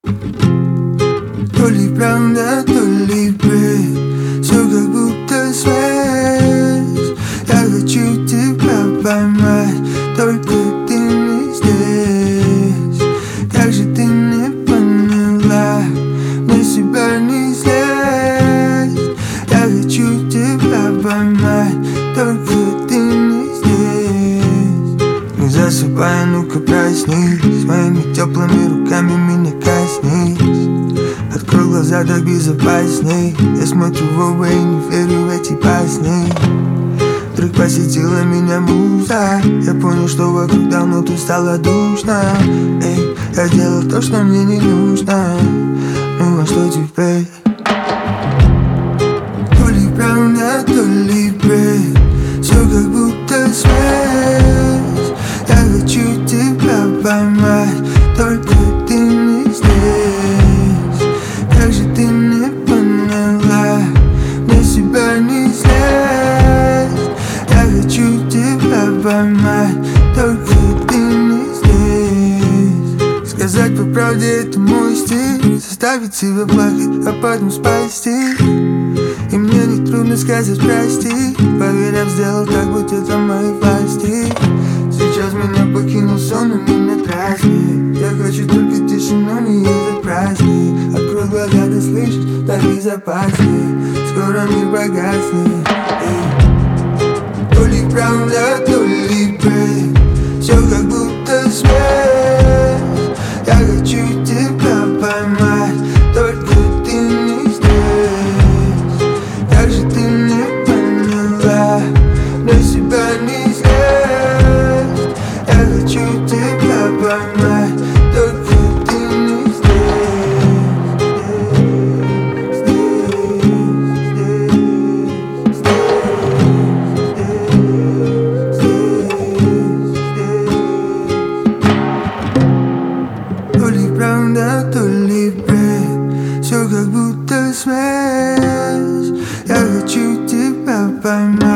То ли правда, то ли бред, все как будто связь. Я хочу тебя поймать, только ты не здесь. Как же ты не поняла, на себя не злись. Я хочу тебя поймать, только ты не здесь. Не засыпай, ну-ка проснись, своими теплыми руками меня коснись. Открой глаза, так безопасней. Я смотрю в оба и не верю в эти басни. Вдруг посетила меня муза. Я понял, что вокруг давно тут стало душно. Эй, я делал то, что мне не нужно. Ну а что теперь? То ли правда, то ли бред, все как будто связь. Я хочу тебя поймать, только ты не здесь. Как же ты не поняла, на себя не злись. Я хочу тебя поймать, только ты не здесь. Сказать по правде, это мой стиль, заставить себя плакать, а потом спасти. И мне не трудно сказать прости, поверив, сделал так, будь это моей власти. Сейчас меня покинул сон, и меня тратит. Я хочу только тишину, не этот праздник. Открой глаза, ты слышишь, так безопаснее. Скоро мир погаснет. То ли правда, то ли бред, все как будто связь. Я хочу тебя поймать, только ты не здесь. Как же ты не поняла, на себя не злись. Я хочу тебя поймать, только ты не То ли правда, то ли бред, все как будто связь. Я хочу тебя поймать.